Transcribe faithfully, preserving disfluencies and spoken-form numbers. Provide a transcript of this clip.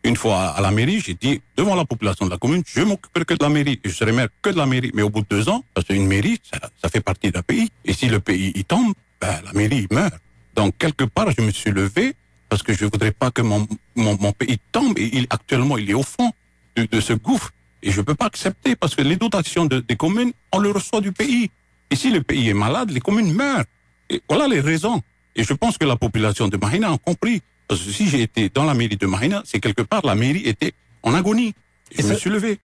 Une fois à la mairie, j'ai dit, devant la population de la commune, je m'occuperai que de la mairie. Je serai maire que de la mairie. Mais au bout de deux ans, parce qu'une mairie, ça, ça fait partie d'un pays. Et si le pays il tombe, ben, la mairie meurt. Donc, quelque part, je me suis levé parce que je ne voudrais pas que mon, mon, mon pays tombe. Et il, actuellement, il est au fond de, de ce gouffre. Et je ne peux pas accepter parce que les dotations de, des communes, on le reçoit du pays. Et si le pays est malade, les communes meurent. Et voilà les raisons. Et je pense que la population de Mahina a compris. Parce que si j'ai été dans la mairie de Mahina, c'est quelque part la mairie était en agonie. Et, et je ça, me suis levé.